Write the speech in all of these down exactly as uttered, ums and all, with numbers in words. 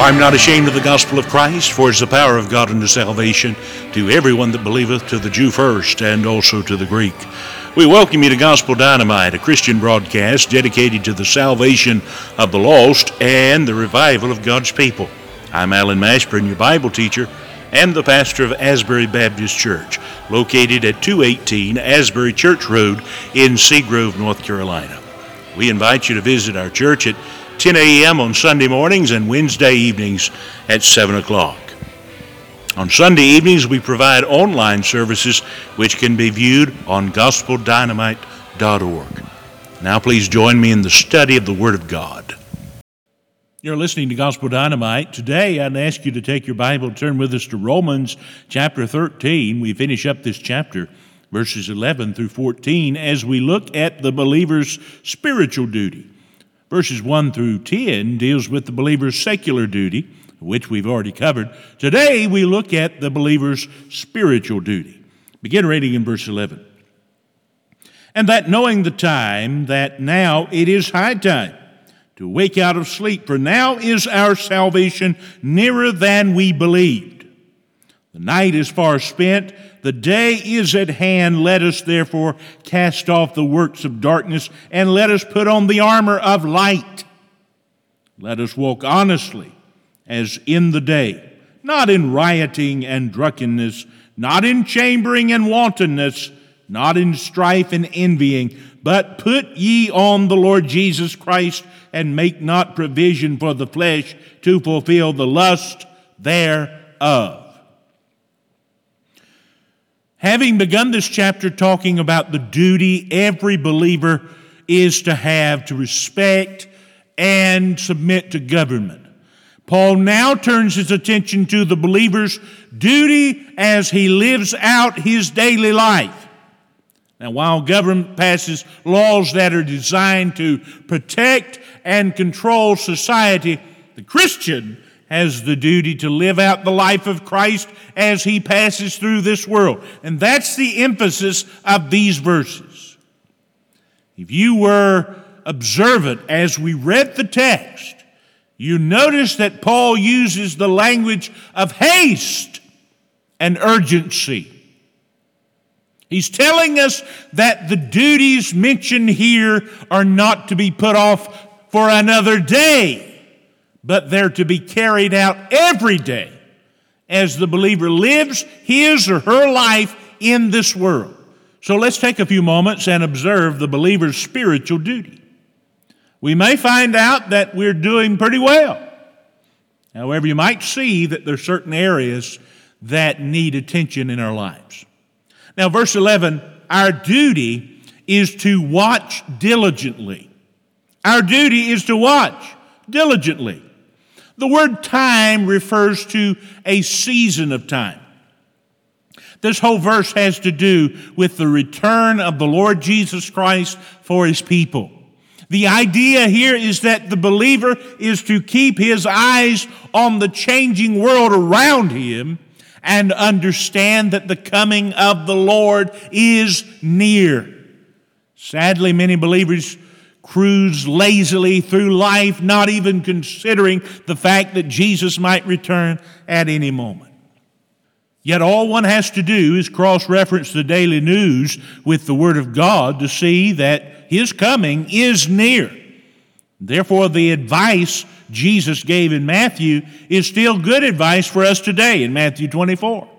I'm not ashamed of the gospel of Christ, for it's the power of God unto salvation to everyone that believeth, to the Jew first, and also to the Greek. We welcome you to Gospel Dynamite, a Christian broadcast dedicated to the salvation of the lost and the revival of God's people. I'm Alan Mashburn, your Bible teacher and the pastor of Asbury Baptist Church, located at two eighteen Asbury Church Road in Seagrove, North Carolina. We invite you to visit our church at ten a.m. on Sunday mornings and Wednesday evenings at seven o'clock. On Sunday evenings, we provide online services which can be viewed on gospel dynamite dot org. Now please join me in the study of the Word of God. You're listening to Gospel Dynamite. Today, I'd ask you to take your Bible, turn with us to Romans chapter thirteen. We finish up this chapter, verses eleven through fourteen, as we look at the believer's spiritual duty. Verses one through ten deals with the believer's secular duty, which we've already covered. Today, we look at the believer's spiritual duty. Begin reading in verse eleven. And that knowing the time, that now it is high time to wake out of sleep, for now is our salvation nearer than we believed. The night is far spent, the day is at hand. Let us therefore cast off the works of darkness, and let us put on the armor of light. Let us walk honestly as in the day, not in rioting and drunkenness, not in chambering and wantonness, not in strife and envying, but put ye on the Lord Jesus Christ, and make not provision for the flesh to fulfill the lust thereof. Having begun this chapter talking about the duty every believer is to have to respect and submit to government, Paul now turns his attention to the believer's duty as he lives out his daily life. Now, while government passes laws that are designed to protect and control society, the Christian has the duty to live out the life of Christ as he passes through this world. And that's the emphasis of these verses. If you were observant as we read the text, you notice that Paul uses the language of haste and urgency. He's telling us that the duties mentioned here are not to be put off for another day, but they're to be carried out every day as the believer lives his or her life in this world. So let's take a few moments and observe the believer's spiritual duty. We may find out that we're doing pretty well. However, you might see that there are certain areas that need attention in our lives. Now, verse eleven, our duty is to watch diligently. Our duty is to watch diligently. The word time refers to a season of time. This whole verse has to do with the return of the Lord Jesus Christ for his people. The idea here is that the believer is to keep his eyes on the changing world around him and understand that the coming of the Lord is near. Sadly, many believers cruise lazily through life, not even considering the fact that Jesus might return at any moment. Yet all one has to do is cross-reference the daily news with the Word of God to see that his coming is near. Therefore, the advice Jesus gave in Matthew is still good advice for us today in Matthew twenty-four.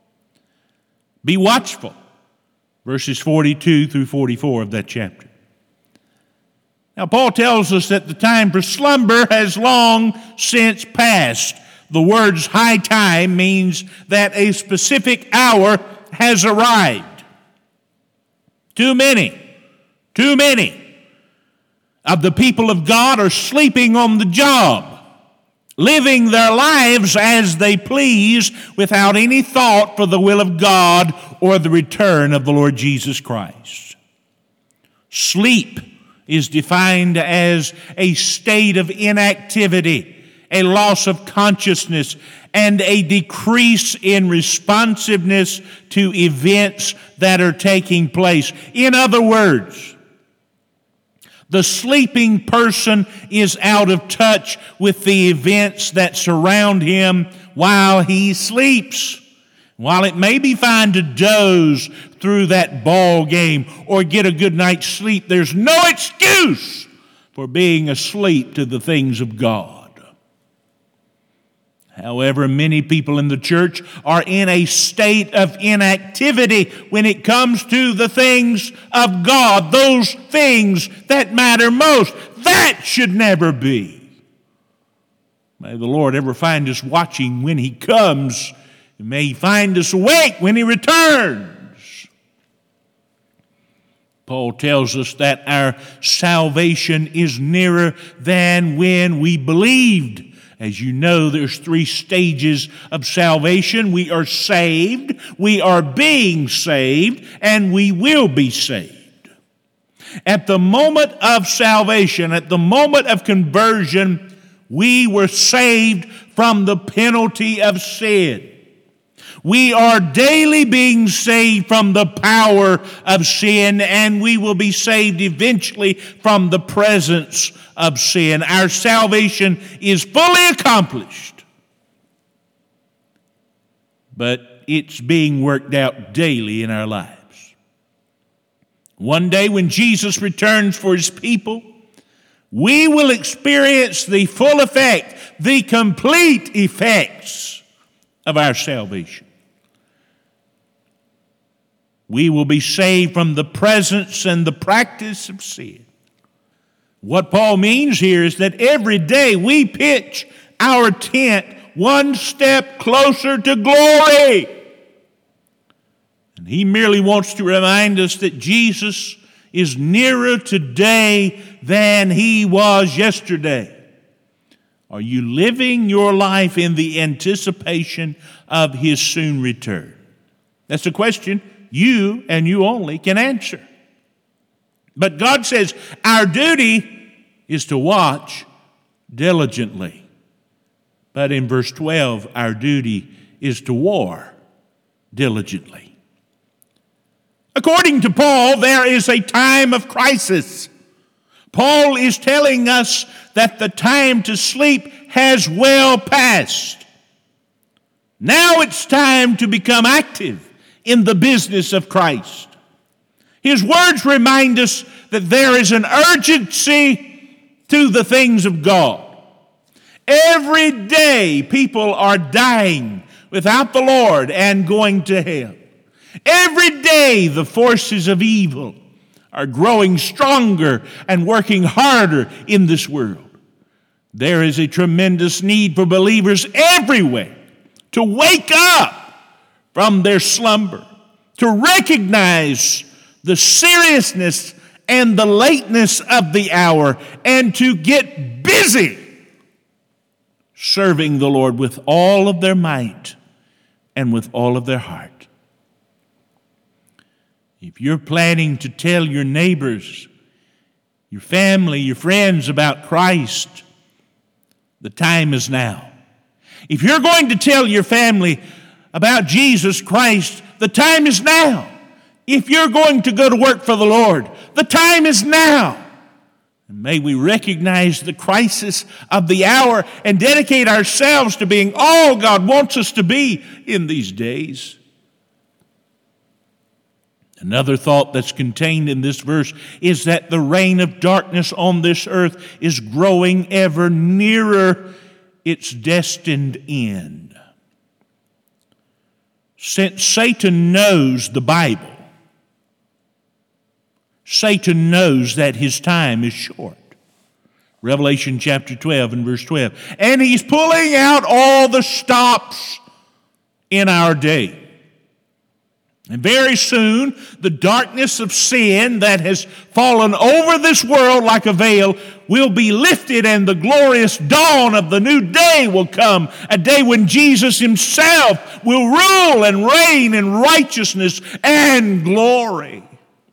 Be watchful, verses forty-two through forty-four of that chapter. Now, Paul tells us that the time for slumber has long since passed. The words high time means that a specific hour has arrived. Too many, too many of the people of God are sleeping on the job, living their lives as they please without any thought for the will of God or the return of the Lord Jesus Christ. Sleep is defined as a state of inactivity, a loss of consciousness, and a decrease in responsiveness to events that are taking place. In other words, The sleeping person is out of touch with the events that surround him while he sleeps. While it may be fine to doze through that ball game or get a good night's sleep, there's no excuse for being asleep to the things of God. However, many people in the church are in a state of inactivity when it comes to the things of God, those things that matter most. That should never be. May the Lord ever find us watching when He comes, and may He find us awake when He returns. Paul tells us that our salvation is nearer than when we believed. As you know, there's three stages of salvation. We are saved, we are being saved, and we will be saved. At the moment of salvation, at the moment of conversion, we were saved from the penalty of sin. We are daily being saved from the power of sin, and we will be saved eventually from the presence of sin. Our salvation is fully accomplished, but it's being worked out daily in our lives. One day when Jesus returns for His people, we will experience the full effect, the complete effects of our salvation. We will be saved from the presence and the practice of sin. What Paul means here is that every day we pitch our tent one step closer to glory. And he merely wants to remind us that Jesus is nearer today than He was yesterday. Are you living your life in the anticipation of His soon return? That's a question you and you only can answer. But God says our duty is to watch diligently. But in verse twelve, our duty is to war diligently. According to Paul, there is a time of crisis. Paul is telling us that the time to sleep has well passed. Now it's time to become active in the business of Christ. His words remind us that there is an urgency to the things of God. Every day people are dying without the Lord and going to hell. Every day the forces of evil are growing stronger and working harder in this world. There is a tremendous need for believers everywhere to wake up from their slumber, to recognize the seriousness and the lateness of the hour, and to get busy serving the Lord with all of their might and with all of their heart. If you're planning to tell your neighbors, your family, your friends about Christ, the time is now. If you're going to tell your family about Jesus Christ, the time is now. If you're going to go to work for the Lord, the time is now. And may we recognize the crisis of the hour and dedicate ourselves to being all God wants us to be in these days. Another thought that's contained in this verse is that the reign of darkness on this earth is growing ever nearer its destined end. Since Satan knows the Bible, Satan knows that his time is short. Revelation chapter twelve and verse twelve. And he's pulling out all the stops in our day. And very soon, the darkness of sin that has fallen over this world like a veil will be lifted, and the glorious dawn of the new day will come, a day when Jesus Himself will rule and reign in righteousness and glory.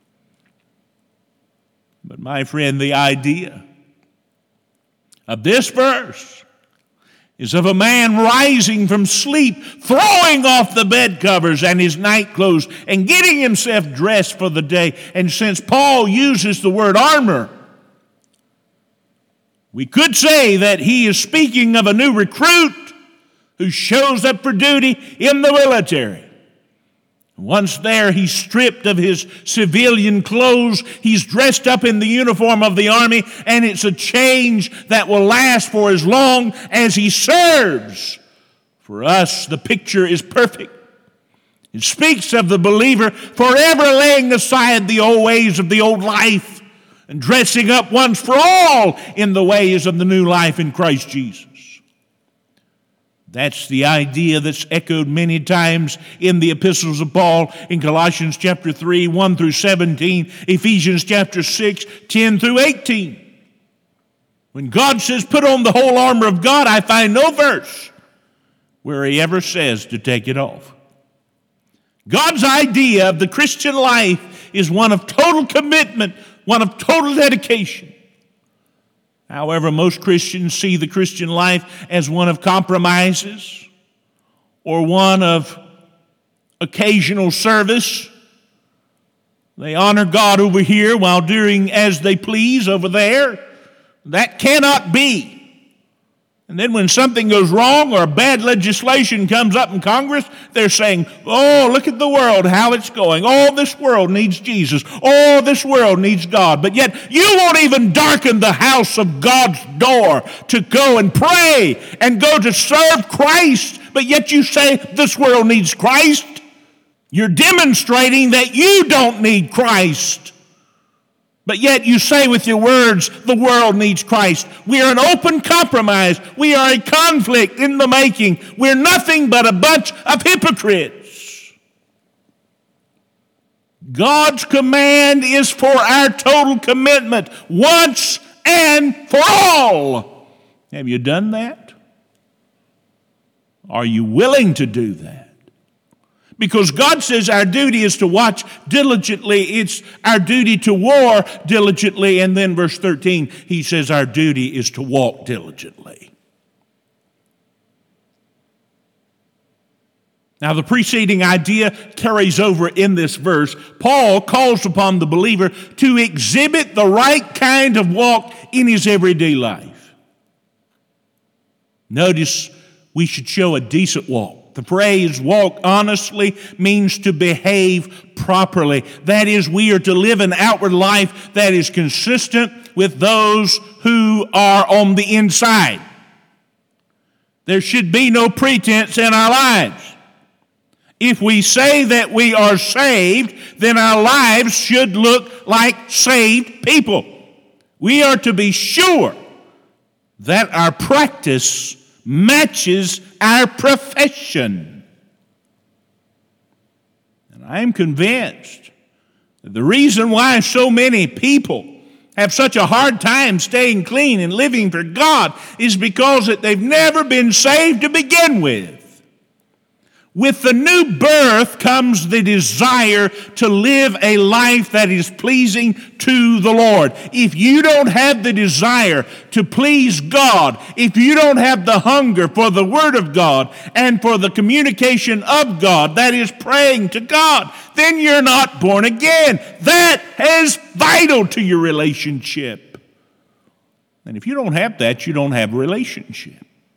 But my friend, the idea of this verse is of a man rising from sleep, throwing off the bed covers and his night clothes and getting himself dressed for the day. And since Paul uses the word armor, We could say that he is speaking of a new recruit who shows up for duty in the military. Once there, he's stripped of his civilian clothes. He's dressed up in the uniform of the army, and it's a change that will last for as long as he serves. For us, the picture is perfect. It speaks of the believer forever laying aside the old ways of the old life and dressing up once for all in the ways of the new life in Christ Jesus. That's the idea that's echoed many times in the epistles of Paul in Colossians chapter three, one through seventeen, Ephesians chapter six, ten through eighteen. When God says, put on the whole armor of God, I find no verse where he ever says to take it off. God's idea of the Christian life is one of total commitment, one of total dedication. However, most Christians see the Christian life as one of compromises or one of occasional service. They honor God over here while doing as they please over there. That cannot be. And then when something goes wrong or bad legislation comes up in Congress, they're saying, oh, look at the world, how it's going. All this world needs Jesus. All this world needs God. But yet you won't even darken the house of God's door to go and pray and go to serve Christ. But yet you say this world needs Christ. You're demonstrating that you don't need Christ. But yet you say with your words, the world needs Christ. We are an open compromise. We are a conflict in the making. We're nothing but a bunch of hypocrites. God's command is for our total commitment, once and for all. Have you done that? Are you willing to do that? Because God says our duty is to watch diligently. It's our duty to war diligently. And then verse thirteen, he says our duty is to walk diligently. Now, the preceding idea carries over in this verse. Paul calls upon the believer to exhibit the right kind of walk in his everyday life. Notice we should show a decent walk. The phrase walk honestly means to behave properly. That is, we are to live an outward life that is consistent with those who are on the inside. There should be no pretense in our lives. If we say that we are saved, then our lives should look like saved people. We are to be sure that our practice matches our profession. And I am convinced that the reason why so many people have such a hard time staying clean and living for God is because that they've never been saved to begin with. With the new birth comes the desire to live a life that is pleasing to the Lord. If you don't have the desire to please God, if you don't have the hunger for the Word of God and for the communication of God, that is praying to God, then you're not born again. That is vital to your relationship. And if you don't have that, you don't have a relationship.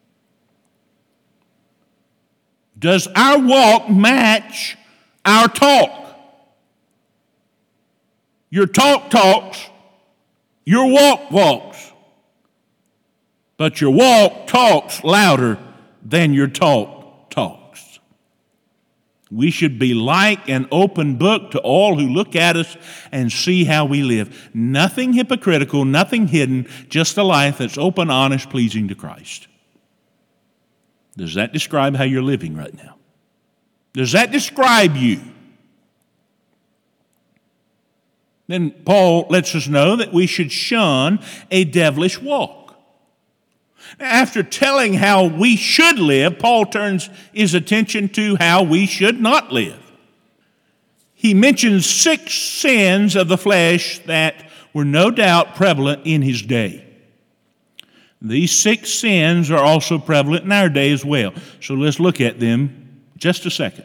Does our walk match our talk? Your talk talks, your walk walks. But your walk talks louder than your talk talks. We should be like an open book to all who look at us and see how we live. Nothing hypocritical, nothing hidden, just a life that's open, honest, pleasing to Christ. Does that describe how you're living right now? Does that describe you? Then Paul lets us know that we should shun a devilish walk. After telling how we should live, Paul turns his attention to how we should not live. He mentions six sins of the flesh that were no doubt prevalent in his day. These six sins are also prevalent in our day as well. So let's look at them just a second.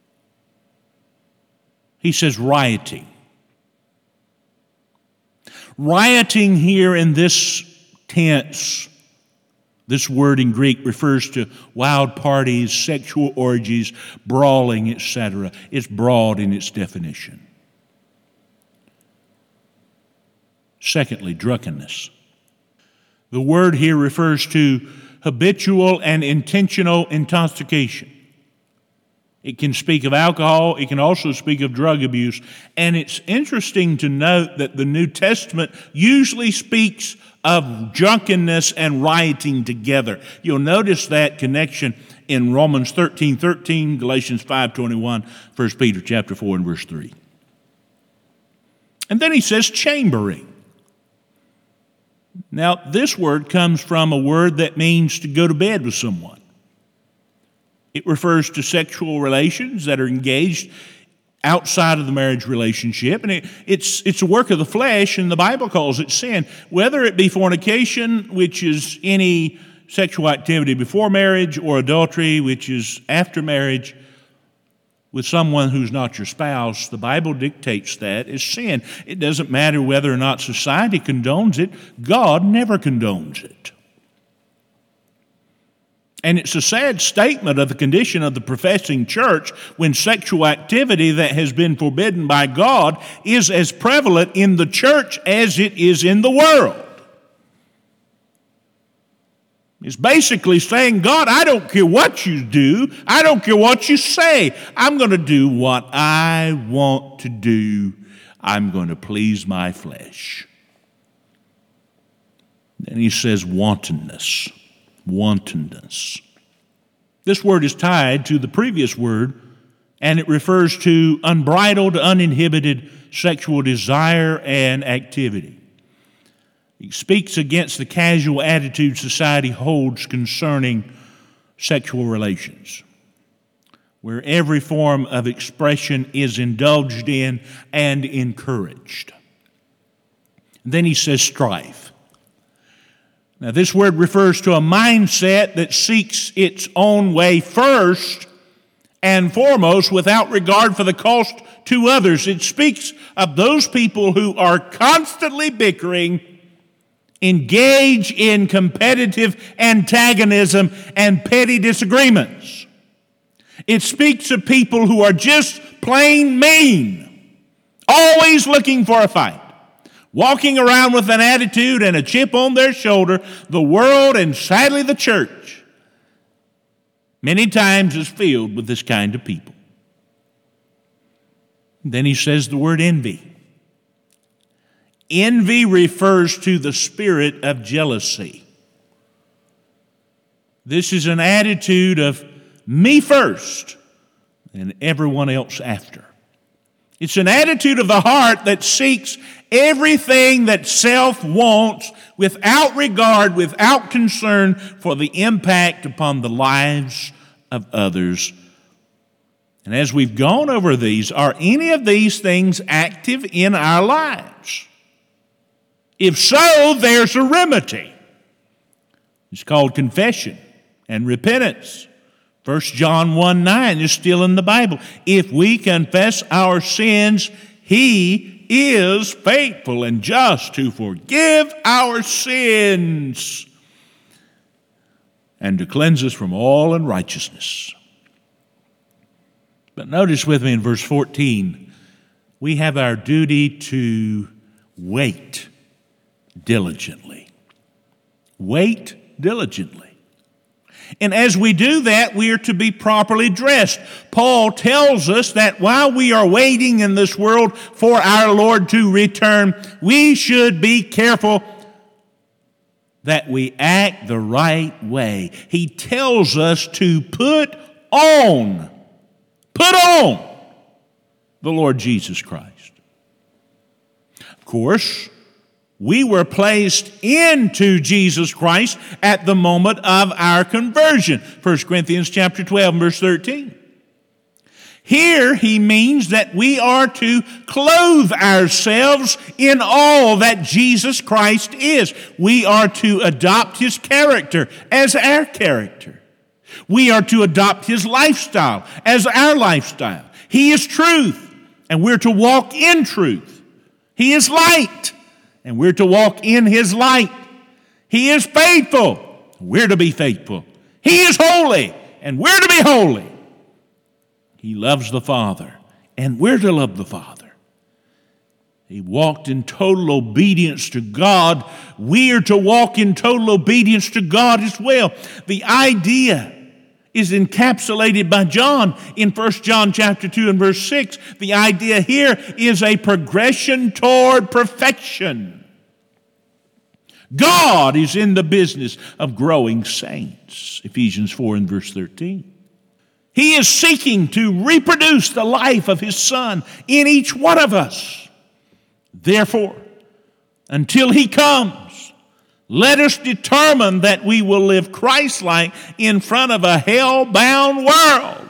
He says rioting. Rioting here in this tense, this word in Greek refers to wild parties, sexual orgies, brawling, et cetera. It's broad in its definition. Secondly, drunkenness. The word here refers to habitual and intentional intoxication. It can speak of alcohol. It can also speak of drug abuse. And it's interesting to note that the New Testament usually speaks of drunkenness and rioting together. You'll notice that connection in Romans thirteen thirteen, Galatians five twenty-one, First Peter chapter four and verse three. And then he says chambering. Now, this word comes from a word that means to go to bed with someone. It refers to sexual relations that are engaged outside of the marriage relationship, and it, it's it's a work of the flesh, and the Bible calls it sin. Whether it be fornication, which is any sexual activity before marriage, or adultery, which is after marriage, with someone who's not your spouse, the Bible dictates that is sin. It doesn't matter whether or not society condones it. God never condones it. And it's a sad statement of the condition of the professing church when sexual activity that has been forbidden by God is as prevalent in the church as it is in the world. It's basically saying, God, I don't care what you do. I don't care what you say. I'm going to do what I want to do. I'm going to please my flesh. Then he says wantonness. Wantonness. This word is tied to the previous word, and it refers to unbridled, uninhibited sexual desire and activity. It speaks against the casual attitude society holds concerning sexual relations, where every form of expression is indulged in and encouraged. Then he says strife. Now, this word refers to a mindset that seeks its own way first and foremost without regard for the cost to others. It speaks of those people who are constantly bickering, engage in competitive antagonism and petty disagreements. It speaks of people who are just plain mean, always looking for a fight. Walking around with an attitude and a chip on their shoulder, the world and sadly the church many times is filled with this kind of people. Then he says the word envy. Envy refers to the spirit of jealousy. This is an attitude of me first and everyone else after. It's an attitude of the heart that seeks everything that self wants without regard, without concern for the impact upon the lives of others. And as we've gone over these, are any of these things active in our lives? If so, there's a remedy. It's called confession and repentance. First John one nine is still in the Bible. If we confess our sins, He is faithful and just to forgive our sins and to cleanse us from all unrighteousness. But notice with me in verse fourteen, we have our duty to wait diligently. Wait diligently. And as we do that, we are to be properly dressed. Paul tells us that while we are waiting in this world for our Lord to return, we should be careful that we act the right way. He tells us to put on, put on the Lord Jesus Christ. Of course, we were placed into Jesus Christ at the moment of our conversion. First Corinthians chapter twelve, verse thirteen. Here he means that we are to clothe ourselves in all that Jesus Christ is. We are to adopt His character as our character. We are to adopt His lifestyle as our lifestyle. He is truth, and we're to walk in truth. He is light, and we're to walk in His light. He is faithful. We're to be faithful. He is holy, and we're to be holy. He loves the Father, and we're to love the Father. He walked in total obedience to God. We are to walk in total obedience to God as well. The idea is encapsulated by John in First John chapter two and verse six. The idea here is a progression toward perfection. God is in the business of growing saints. Ephesians four and verse thirteen. He is seeking to reproduce the life of His Son in each one of us. Therefore, until He comes, let us determine that we will live Christ-like in front of a hell-bound world.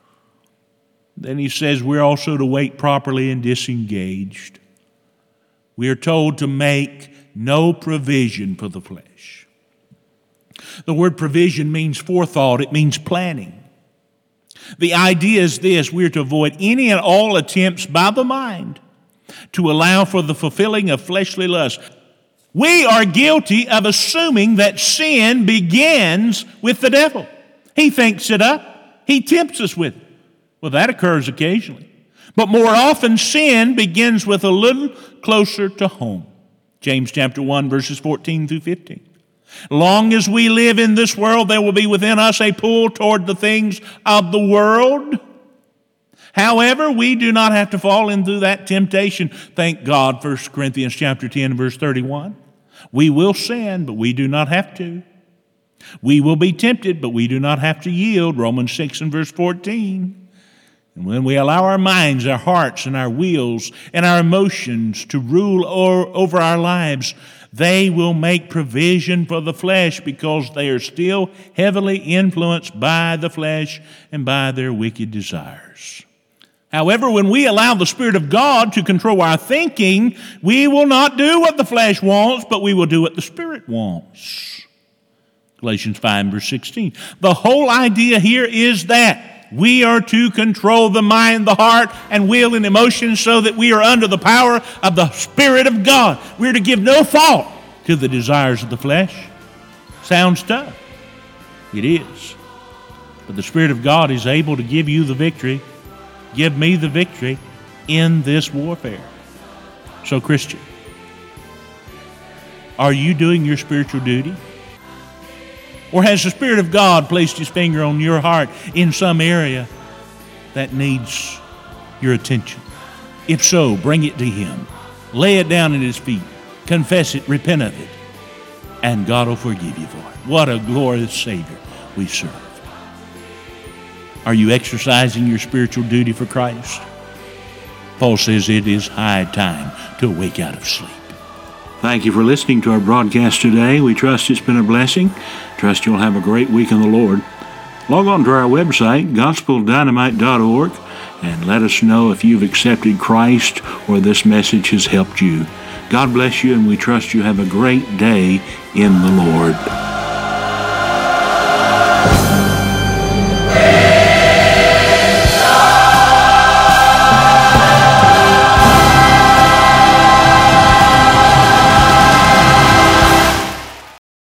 Then he says we're also to wait properly and disengaged. We are told to make no provision for the flesh. The word provision means forethought. It means planning. The idea is this: we're to avoid any and all attempts by the mind to allow for the fulfilling of fleshly lust. We are guilty of assuming that sin begins with the devil. He thinks it up. He tempts us with it. Well, that occurs occasionally. But more often, sin begins with a little closer to home. James chapter one, verses fourteen through fifteen. Long as we live in this world, there will be within us a pull toward the things of the world. However, we do not have to fall into that temptation. Thank God, First Corinthians chapter ten, verse thirty-one. We will sin, but we do not have to. We will be tempted, but we do not have to yield. Romans six and verse fourteen. And when we allow our minds, our hearts, and our wills, and our emotions to rule over our lives, they will make provision for the flesh because they are still heavily influenced by the flesh and by their wicked desires. However, when we allow the Spirit of God to control our thinking, we will not do what the flesh wants, but we will do what the Spirit wants. Galatians five, verse sixteen. The whole idea here is that we are to control the mind, the heart, and will and emotions so that we are under the power of the Spirit of God. We're to give no thought to the desires of the flesh. Sounds tough. It is. But the Spirit of God is able to give you the victory, give me the victory in this warfare. So, Christian, are you doing your spiritual duty? Or has the Spirit of God placed His finger on your heart in some area that needs your attention? If so, bring it to Him. Lay it down at His feet. Confess it, repent of it, and God will forgive you for it. What a glorious Savior we serve. Are you exercising your spiritual duty for Christ? Paul says it is high time to awake out of sleep. Thank you for listening to our broadcast today. We trust it's been a blessing. Trust you'll have a great week in the Lord. Log on to our website, gospel dynamite dot org, and let us know if you've accepted Christ or this message has helped you. God bless you, and we trust you have a great day in the Lord.